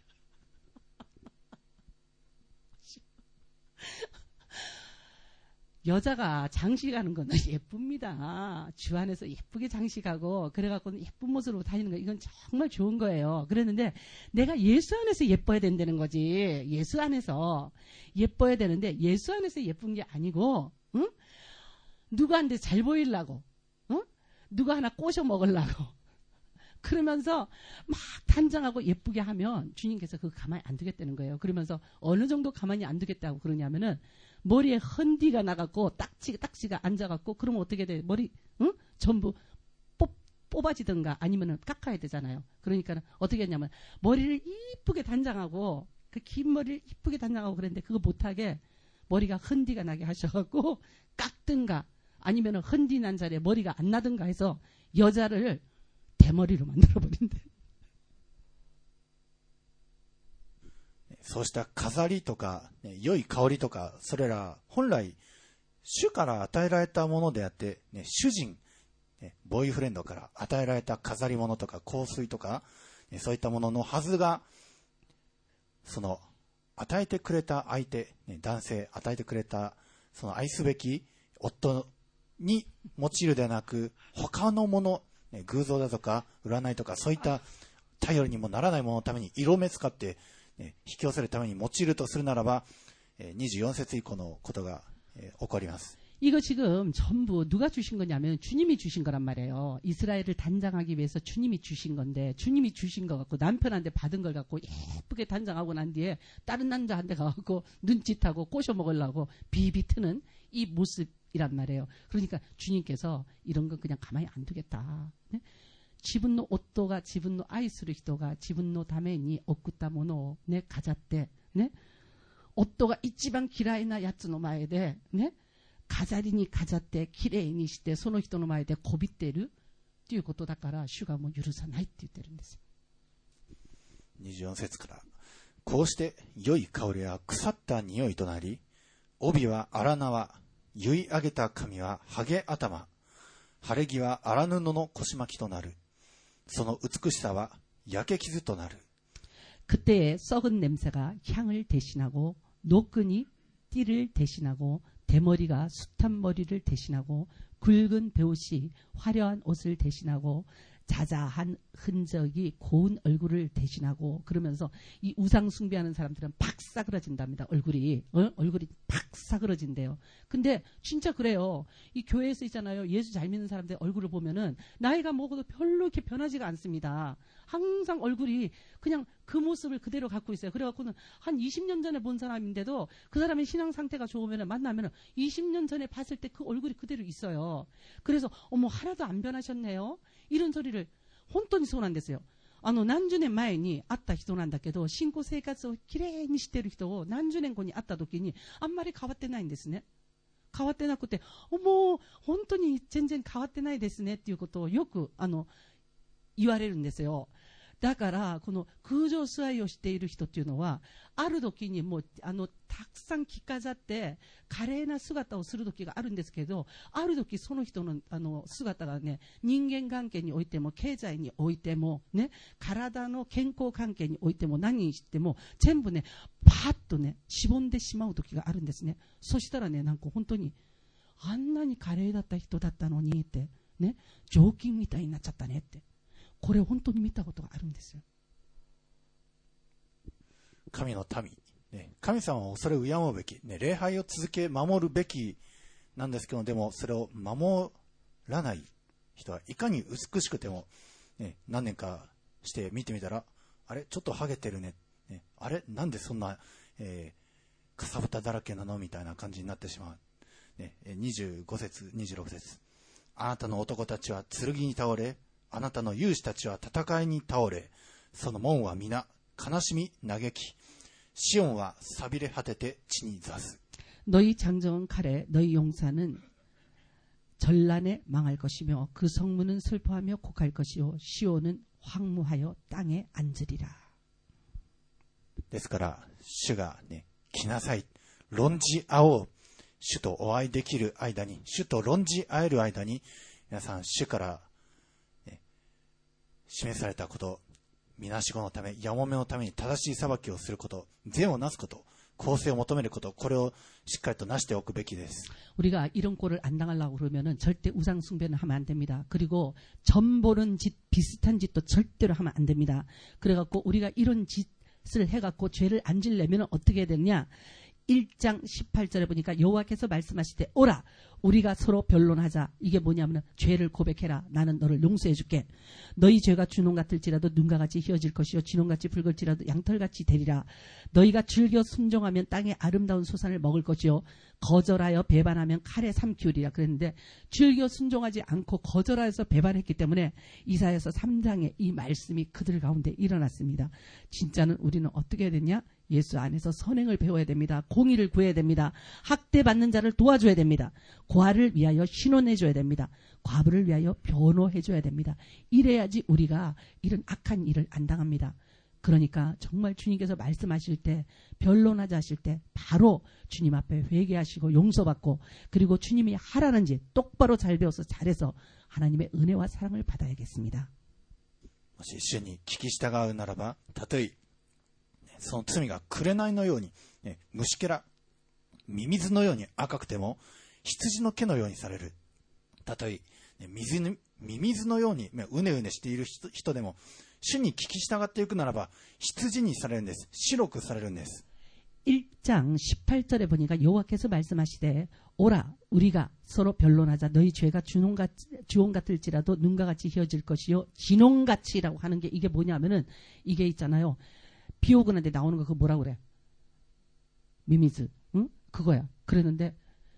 여자가 장식하는 건 예쁩니다. 주 안에서 예쁘게 장식하고 그래갖고 예쁜 모습으로 다니는 거 이건 정말 좋은 거예요. 그랬는데 내가 예수 안에서 예뻐야 된다는 거지. 예수 안에서 예뻐야 되는데 예수 안에서 예쁜 게 아니고 응? 누구한테 잘 보이려고 응? 누가 하나 꼬셔 먹으려고 그러면서 막 단장하고 예쁘게 하면 주님께서 그거 가만히 안 두겠다는 거예요. 그러면서 어느 정도 가만히 안 두겠다고 그러냐면은 머리에 헌디가 나갖고 딱지, 딱지가 앉아갖고 그러면 어떻게 돼? 머리, 응? 전부 뽑, 뽑아지든가 아니면은 깎아야 되잖아요. 그러니까 어떻게 했냐면 머리를 이쁘게 단장하고 그 긴 머리를 이쁘게 단장하고 그랬는데 그거 못하게 머리가 헌디가 나게 하셔갖고 깎든가 아니면은 헌디 난 자리에 머리가 안 나든가 해서 여자를 대머리로 만들어버린대. そうした飾りとか、ね、良い香りとか、それら本来主から与えられたものであって、ね、主人、ね、ボーイフレンドから与えられた飾り物とか香水とか、ね、そういったもののはずが、その与えてくれた相手、ね、男性与えてくれたその愛すべき夫に用いるではなく、他のもの、ね、偶像だとか占いとかそういった頼りにもならないもののために色目使って引き寄せるために用いるとするならば、にじゅうよん節以降のことが起こります。 이거 지금 전부 누가 주신 거냐면 주님이 주신 거란 말이에요. 이스라엘을 단장하기 위해서 주님이 주신 건데 주님이 주신 거 갖고 남편한테 받은 걸 갖고 예쁘게 단장하고 난 뒤에 다른 남자한테 가갖고 눈짓하고 꼬셔 먹으려고 비비 트는 이 모습이란 말이에요. 그러니까 주님께서 이런 건 그냥 가만히 안 두겠다. 네? 自分の夫が自分の愛する人が自分のために送ったものをね、飾って、ね、夫が一番嫌いなやつの前で、ね、飾りに飾ってきれいにしてその人の前でこびっているっていうことだから主がもう許さないって言ってるんですよ。 にじゅうよん節から、こうして良い香りは腐った匂いとなり、帯は荒縄、結い上げた髪はハゲ頭、晴れ着は荒布の腰巻きとなる。その美しさは焼け傷となる。 그때의 썩은 냄새가 향을 대신하고 노끈이 띠를 대신하고 대머리가 숱한 머리를 대신하고 굵은 베옷이 화려한 옷을 대신하고 자자한 흔적이 고운 얼굴을 대신하고 그러면서 이 우상 숭배하는 사람들은 팍 싸그러진답니다. 얼굴이 어? 얼굴이 팍 싸그러진대요. 근데 진짜 그래요. 이 교회에서 있잖아요. 예수 잘 믿는 사람들 얼굴을 보면은 나이가 먹어도 별로 이렇게 변하지가 않습니다. 항상 얼굴이 그냥 그 모습을 그대로 갖고 있어요. 그래갖고는 한 이십 년 전에 본 사람인데도 그 사람의 신앙 상태가 좋으면은 만나면은 이십 년 전에 봤을 때 그 얼굴이 그대로 있어요. 그래서 어머 하나도 안 변하셨네요. 이런 소리를 本当にそうなんですよ。あの何十年前に会った人なんだけど信仰生活をきれいにしてる人を何十年後に会った時にあんまり変わってないんですね。変わってなくてもう本当に全然変わってないですねっていうことをよくあの言われるんですよ。だからこの空上崇拝をしている人っていうのはある時にもうあのたくさん着飾って華麗な姿をする時があるんですけどある時その人のあの姿がね人間関係においても経済においてもね体の健康関係においても何にしても全部ねパッとねしぼんでしまう時があるんですね。そしたらねなんか本当にあんなに華麗だった人だったのにってね雑巾みたいになっちゃったねってこれ本当に見たことがあるんですよ。 神の民、ね、神様を恐れ敬うべき、ね、礼拝を続け守るべきなんですけどでもそれを守らない人はいかに美しくても、ね、何年かして見てみたらあれちょっとハゲてるね、ねあれなんでそんな、えー、かさぶただらけなのみたいな感じになってしまう、ね、にじゅうご節にじゅうろく節あなたの男たちは剣に倒れあなたの勇士たちは戦いに倒れその門は皆悲しみ嘆きシオンは寂れ果てて地に座す 너희 장정은 칼에 너희 용사는 전란에 망할 것이며 그 성문은 슬퍼하며 곡할 것이요 시온은 황무하여 땅에 앉으리라. ですから主がね来なさい論じ合おう主とお会いできる間に主と論じ合える間に皆さん主から示されたこと、みなしごのため、やもめのために正しい裁きをすること、善をなすこと、公正を求めること、これをしっかりとなしておくべきです。 우리가 이런 꼴을 안 당하려고 그러면은 절대 우상 숭배는 하면 안 됩니다. 그리고 점 보는 짓, 비슷한 짓도 절대로 하면 안 됩니다. 그래갖고 우리가 이런 짓을 해갖고 죄를 안 지려면 어떻게 해야 되느냐? 일 장 십팔 절에 보니까 여호와께서 말씀하시되 오라 우리가 서로 변론하자. 이게 뭐냐면 죄를 고백해라. 나는 너를 용서해 줄게. 너희 죄가 주농 같을지라도 눈과 같이 희어질 것이요 진홍같이 붉을지라도 양털같이 되리라. 너희가 즐겨 순종하면 땅의 아름다운 소산을 먹을 것이요 거절하여 배반하면 칼에 삼키우리라. 그랬는데 즐겨 순종하지 않고 거절하여서 배반했기 때문에 이사야서 삼 장에 이 말씀이 그들 가운데 일어났습니다. 진짜는 우리는 어떻게 해야 되냐? 예수 안에서 선행을 배워야 됩니다. 공의를 구해야 됩니다. 학대받는 자를 도와줘야 됩니다. 고아를 위하여 신원해줘야 됩니다. 과부를 위하여 변호해줘야 됩니다. 이래야지 우리가 이런 악한 일을 안 당합니다. 그러니까 정말 주님께서 말씀하실 때 변론하자 하실 때 바로 주님 앞에 회개하시고 용서받고 그리고 주님이 하라는지 똑바로 잘 배워서 잘해서 하나님의 은혜와 사랑을 받아야겠습니다. もし主に聞き従うならば、たとえその罪が紅のように、ね、虫けら、ミミズのように赤くても、羊の毛のようにされる。たとえ、ね、水にミミズのように、ね、うねうねしている 人, 人でも、主に聞き従っていくならば、羊にされるんです。白くされるんです。 일 장 십팔 절에 보니까 여호와께서 말씀하시되 오라 우리가 서로 변론하자. 너희 죄가 주홍같, 주홍 같을지라도 눈과 같이 희어질 것이요 진홍같이라고 하는 게 이게 뭐냐면은 이게 있잖아요. 비 오고 난데 나오는 거 그거 뭐라 그래? 미미즈. 응? 그거야. 그랬는데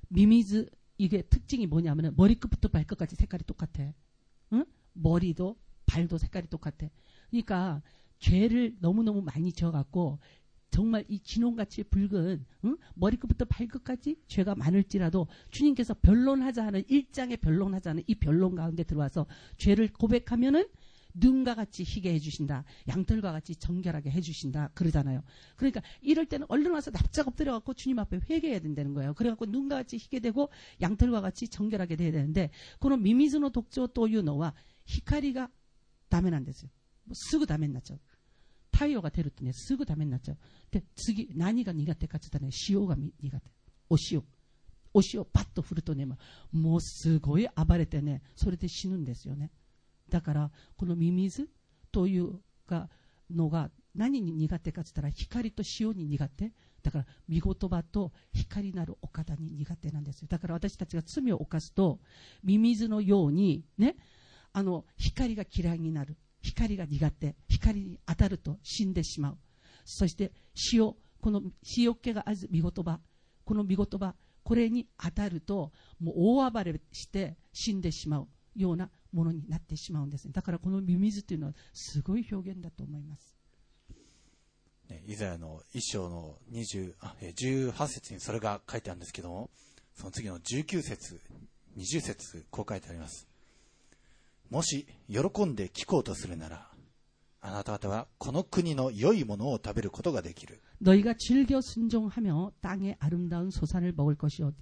미미즈 이게 특징이 뭐냐면은 머리끝부터 발끝까지 색깔이 똑같아. 응? 머리도 발도 색깔이 똑같아. 그러니까 죄를 너무너무 많이 지어갖고 정말 이 진홍같이 붉은 응? 머리끝부터 발끝까지 죄가 많을지라도 주님께서 변론하자 하는 일 장에 변론하자 하는 이 변론 가운데 들어와서 죄를 고백하면은 눈과 같이 희게 해주신다. 양털과 같이 정결하게 해주신다. 그러잖아요. 그러니까 이럴 때는 얼른 와서 납작 엎드려갖고 주님 앞에 회개해야 된다는 거예요. 그래갖고 눈과 같이 희게 되고 양털과 같이 정결하게 돼야 되는데 그는 미미즈노 독조 또 유노와 히카리가 다멘 안 됐어요. 뭐 쓰고 다멘 났죠. 타이어가 데렸더니 쓰고 다멘 났죠. 근데次 何が苦手かって言ったらね塩が苦手。お塩。お塩パッと振るとねもうすごい暴れてねそれで死ぬんですよね。だからこのミミズというのが何に苦手かと言ったら光と塩に苦手だから御言葉と光なるお方に苦手なんですよ。だから私たちが罪を犯すとミミズのようにねあの光が嫌いになる光が苦手光に当たると死んでしまう。そして塩この塩気がある御言葉この御言葉これに当たるともう大暴れして死んでしまうようなものになってしまうんですね。だからこのミミズというのはすごい表現だと思います。 イザヤの一章のにじゅうあじゅうはち節にそれが書いてあるんですけども、その次のじゅうきゅう節、にじゅう節こう書いてあります。もし喜んで聞こうとするなら、あなた方はこの国の良いものを食べることができる。 너희가 즐겨 순종하며 땅의 아름다운 소산을 먹을 것이요.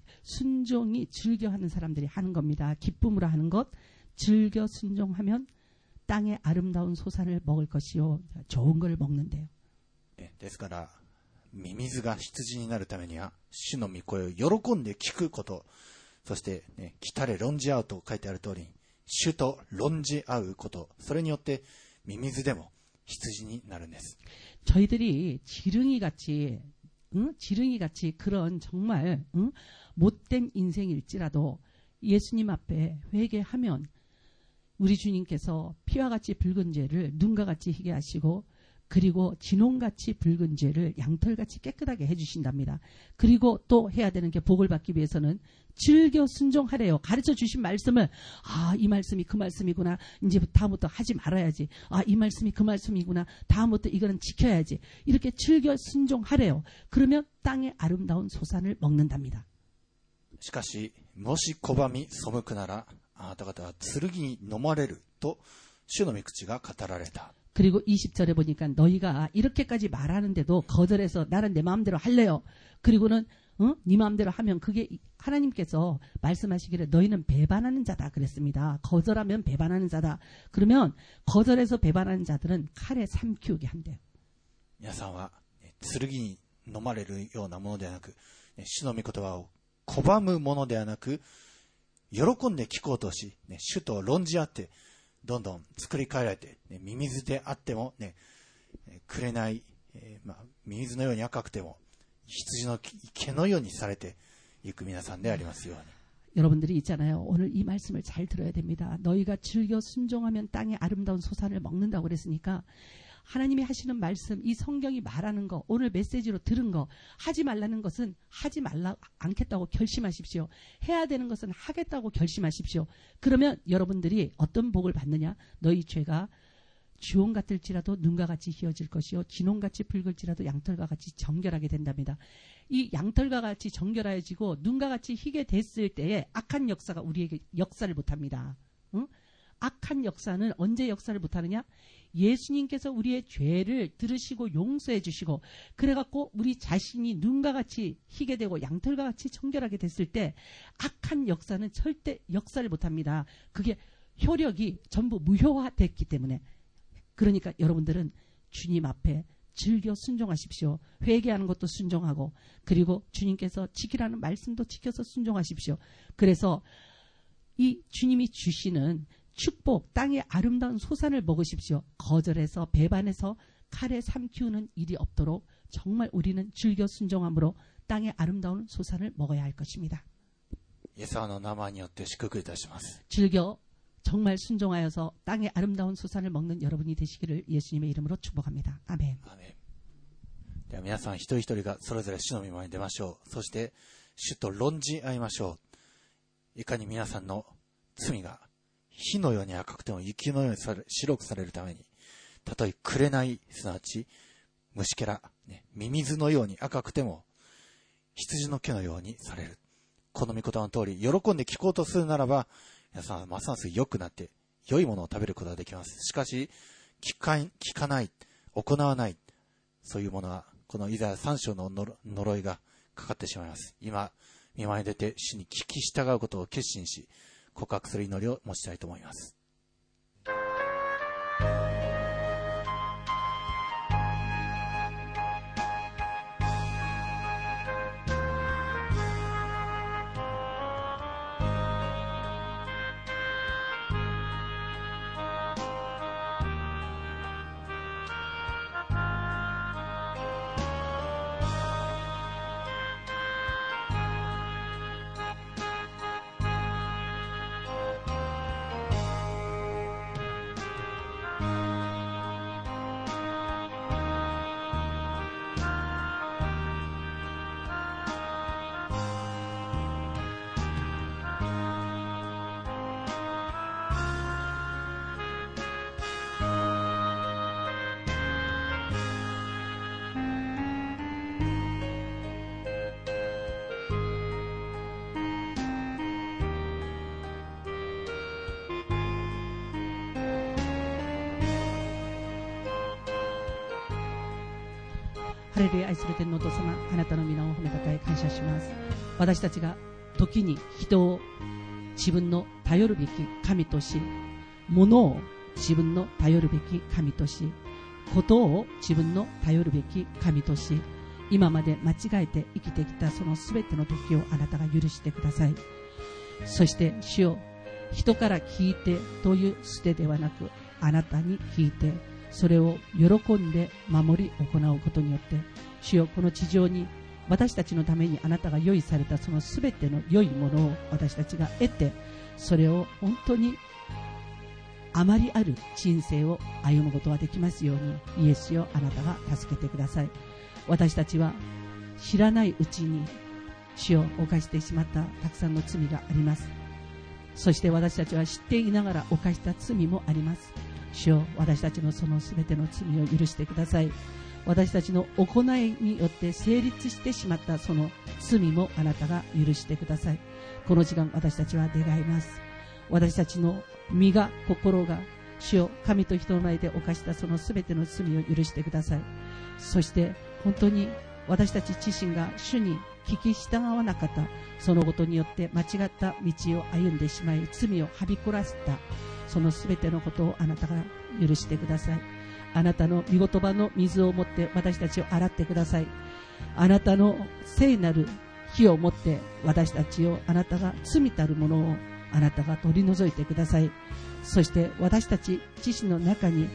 순종이 즐겨하는 사람들이 하는 겁니다. 기쁨으로 하는 것. 즐겨 순종하면 땅의 아름다운 소산을 먹을 것이요. 좋은 걸 먹는데요. ですから、ミミズが羊になるためには、主の御声を喜んで聞くこと、そして、ね、来たれ論じ合うと書いてある通りに、主と論じ合うこと、それによってミミズでも羊になるんです。 저희들이 지렁이같이, 응? 지렁이같이 그런 정말 응? 못된 인생일지라도 예수님 앞에 회개하면 우리 주님께서 피와 같이 붉은 죄를 눈과 같이 희게 하시고 그리고 진홍같이 붉은 죄를 양털같이 깨끗하게 해주신답니다. 그리고 또 해야 되는 게 복을 받기 위해서는 즐겨 순종하래요. 가르쳐 주신 말씀을 아, 이 말씀이 그 말씀이구나. 이제 다음부터 하지 말아야지. 아, 이 말씀이 그 말씀이구나. 다음부터 이거는 지켜야지. 이렇게 즐겨 순종하래요. 그러면 땅의 아름다운 소산을 먹는답니다. しかし、もし拒み背くなら、あなた方は剣に飲まれると主の御口が語られた。 그리고 이십 절에 보니까 너희가 이렇게까지 말하는데도 거절해서 나는 내 마음대로 할래요. 그리고는 어? 네 마음대로 하면 그게 하나님께서 말씀하시기를 너희는 배반하는 자다 그랬습니다. 거절하면 배반하는 자다. 그러면 거절해서 배반하는 자들은 칼에 삼키우게 한대요. 皆さんは剣に飲まれるようなものではなく、主の御言葉を拒むものではなく、喜んで聞こうとし、主と論じ合って、どんどん作り変えられて、ね、ミミズであってもね、紅、えーまあ、ミミズのように赤くても羊の毛のようにされていく皆さんでありますように。 여러분들이 있잖아요. 오늘 이 말씀을 잘 들어야 됩니다. 너희가 즐겨 순종하면 땅의 아름다운 소산을 먹는다고 그랬으니까 하나님이 하시는 말씀, 이 성경이 말하는 거, 오늘 메시지로 들은 거, 하지 말라는 것은 하지 말라, 않겠다고 결심하십시오. 해야 되는 것은 하겠다고 결심하십시오. 그러면 여러분들이 어떤 복을 받느냐? 너희 죄가 주홍 같을지라도 눈과 같이 희어질 것이요 진홍같이 붉을지라도 양털과 같이 정결하게 된답니다. 이 양털과 같이 정결해지고 눈과 같이 희게 됐을 때에 악한 역사가 우리에게 역사를 못합니다. 응? 악한 역사는 언제 역사를 못하느냐? 예수님께서 우리의 죄를 들으시고 용서해 주시고 그래갖고 우리 자신이 눈과 같이 희게 되고 양털과 같이 정결하게 됐을 때 악한 역사는 절대 역사를 못합니다. 그게 효력이 전부 무효화됐기 때문에. 그러니까 여러분들은 주님 앞에 즐겨 순종하십시오. 회개하는 것도 순종하고 그리고 주님께서 지키라는 말씀도 지켜서 순종하십시오. 그래서 이 주님이 주시는 축복, 땅의 아름다운 소산을 먹으십시오. 거절해서 배반해서 칼에 삼키우는 일이 없도록 정말 우리는 즐겨 순종함으로 땅의 아름다운 소산을 먹어야 할 것입니다. 예수의 이름에祝福いたします. 즐겨 정말 순종하여서 땅의 아름다운 소산을 먹는 여러분이 되시기를 예수님의 이름으로 축복합니다. 아멘. 아멘. では皆さん一人一人がそれぞれ主の御前に出ましょう。そして主と論じ合いましょう。いかに皆さんの罪が火のように赤くても雪のように白くされるために、たとえ紅、すなわち虫けら、ね、ミミズのように赤くても羊の毛のようにされる。この御言葉の通り喜んで聞こうとするならば、皆さんますます良くなって良いものを食べることができます。しかし聞か、聞かない、行わない、そういうものはこのイザヤさん章の呪いがかかってしまいます。今御前に出て主に聞き従うことを決心し告白する祈りを持ちたいと思います。 ハレルヤ、愛する天皇と様、あなたの皆を褒めたたえ感謝します。私たちが時に人を自分の頼るべき神とし、物を自分の頼るべき神とし、ことを自分の頼るべき神とし、今まで間違えて生きてきたそのすべての時をあなたが許してください。そして主よ、人から聞いてという捨てではなく、あなたに聞いてそれを喜んで守り行うことによって、主よ、この地上に私たちのためにあなたが用意されたそのすべての良いものを私たちが得て、それを本当にあまりある人生を歩むことができますように、イエスよ、あなたが助けてください。私たちは知らないうちに主を犯してしまったたくさんの罪があります。そして私たちは知っていながら犯した罪もあります。主よ、私たちのそのすべての罪を許してください。私たちの行いによって成立してしまったその罪もあなたが許してください。この時間私たちは願います。私たちの身が心が主よ、神と人の前で犯したそのすべての罪を許してください。そして本当に私たち自身が主に聞き従わなかったそのことによって間違った道を歩んでしまい、罪をはびこらせたそのすべてのことをあなたが許してください。あなたの御言葉の水を持って私たちを洗ってください。あなたの聖なる火を持って私たちを、あなたが罪たるものをあなたが取り除いてください。そして私たち自身の中に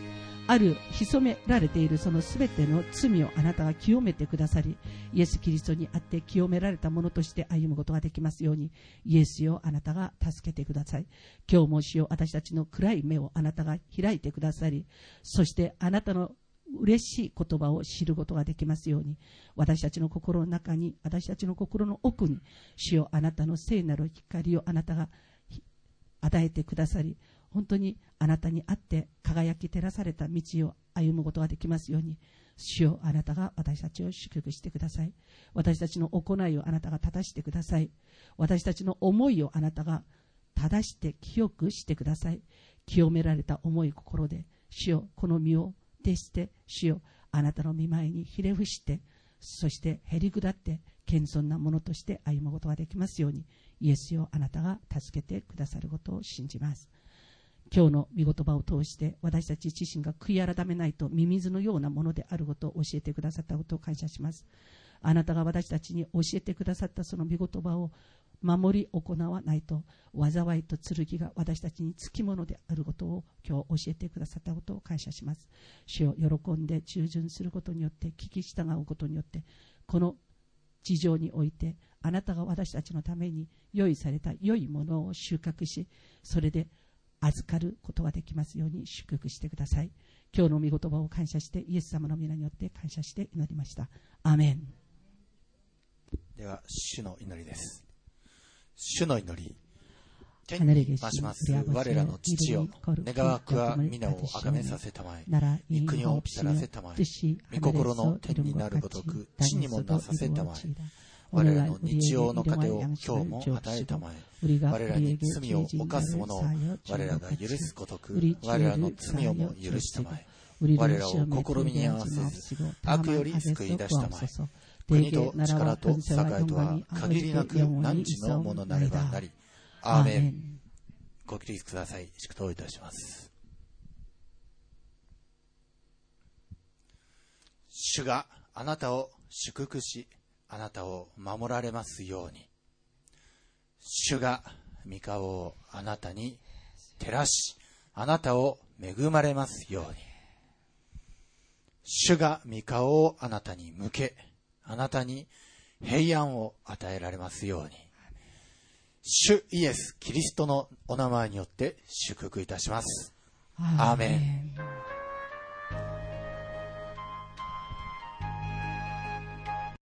ある潜められているそのすべての罪をあなたが清めてくださり、イエス・キリストにあって清められたものとして歩むことができますように、イエスよ、あなたが助けてください。今日も主よ、私たちの暗い目をあなたが開いてくださり、そしてあなたの嬉しい言葉を知ることができますように、私たちの心の中に、私たちの心の奥に、主よ、あなたの聖なる光をあなたが与えてくださり、本当にあなたにあって輝き照らされた道を歩むことができますように、主よ、あなたが私たちを祝福してください。私たちの行いをあなたが正してください。私たちの思いをあなたが正して清くしてください。清められた重い心で、主よ、この身を徹して、主よ、あなたの御前にひれ伏して、そしてへり下って謙遜なものとして歩むことができますように、イエスよ、あなたが助けてくださることを信じます。今日の御言葉を通して、私たち自身が悔い改めないとミミズのようなものであることを教えてくださったことを感謝します。あなたが私たちに教えてくださったその御言葉を守り行わないと、災いと剣が私たちにつきものであることを今日教えてくださったことを感謝します。主を喜んで従順することによって、聞き従うことによって、この地上においてあなたが私たちのために用意された良いものを収穫し、それで預かることができますように祝福してください。今日の御言葉を感謝して、イエス様の皆によって感謝して祈りました。アーメン。 では主の祈りです。主の祈り。天離れに増します我らの父よ、願わくは皆をあがめさせたまえ、御国を来たらせたまえ、御心の天になるごとく地にもなさせたまえ、我らの日曜の糧を今日も与えたまえ、我らに罪を犯す者を我らが許すごとく我らの罪をも許したまえ、我らを試みに合わせず悪より救い出したまえ、国と力と栄とは限りなく汝のものなればなり。アーメン。ご起立ください。祝祷いたします。主があなたを祝福し、あなたを守られますように。主が御顔をあなたに照らし、あなたを恵まれますように。主が御顔をあなたに向け、あなたに平安を与えられますように。主イエス・キリストのお名前によって祝福いたします。アーメン。